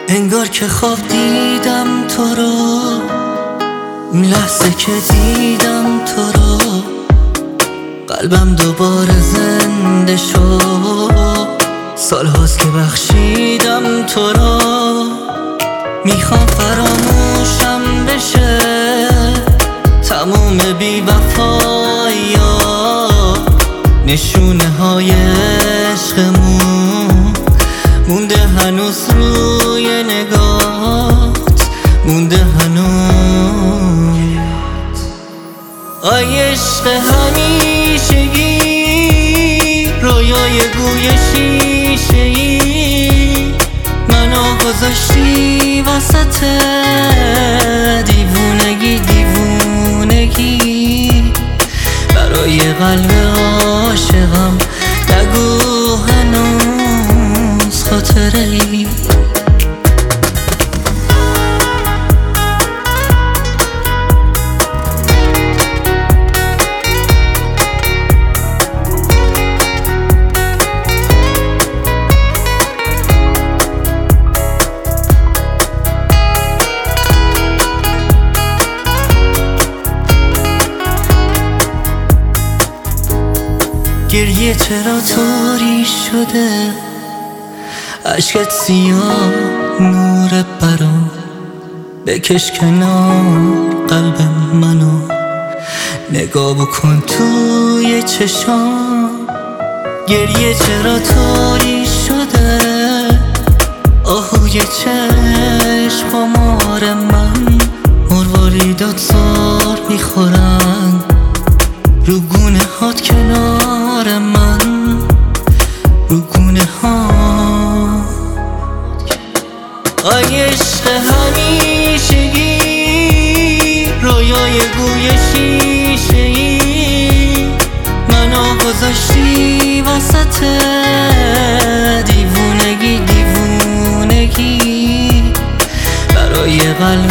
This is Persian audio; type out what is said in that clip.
انگار که خواب دیدم تو رو، اون لحظه که دیدم تو رو قلبم دوباره زنده شد. سال هاست که بخشیدم تو رو، میخوام فراموشم بشه تموم بی‌وفایی‌ها، نشونه های عشقمون مونده هنوز روی نگاهت، مونده هنوز. آی عشق همیشگی، رویای بوی شیشه‌ای، منو گذاشتی وسط دیوونگی دیوونگی. برای قلب عاشقم نگو هنوز خاطره‌ای. گریه چرا طوری شده، عشقت سیاه نور برام، بکش کنار قلب منو، نگاه بکن توی چشام. گریه چرا طوری شده، آهوی چشم خمار من، مرواریدات زار میخورن رو گونه هات کنار من، رو گونه ها. آی عشق همیشگی، رویای بوی شیشه‌ای، منو گذاشتی وسط دیوونگی دیوونگی. برای قلب